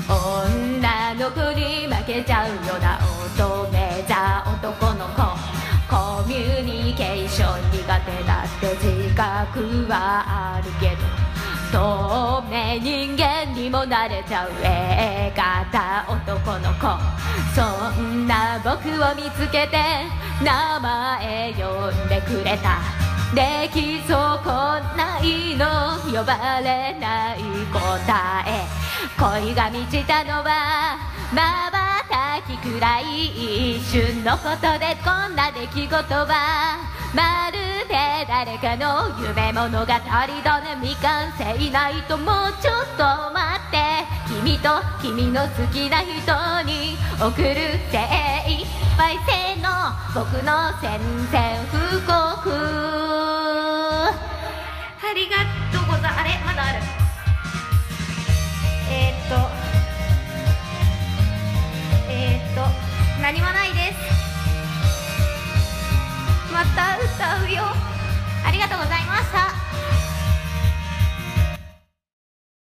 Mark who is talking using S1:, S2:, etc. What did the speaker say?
S1: 女の子に負けちゃうような乙女座男の子、コミュニケーション苦手だって自覚はあるけど、透明人間にもなれちゃう A 型男の子、そんな僕を見つけて名前呼んでくれた。できそうこないの呼ばれない答え、恋が満ちたのはまばたきくらい、一瞬のことでこんな出来事はまるで誰かの夢物語だね。未完成ないともうちょっと待って、君と君の好きな人に送る精一杯せーの僕の宣戦布告。ありがとうございます。あれまだある。何もないです。また歌うよ。ありがとうございます。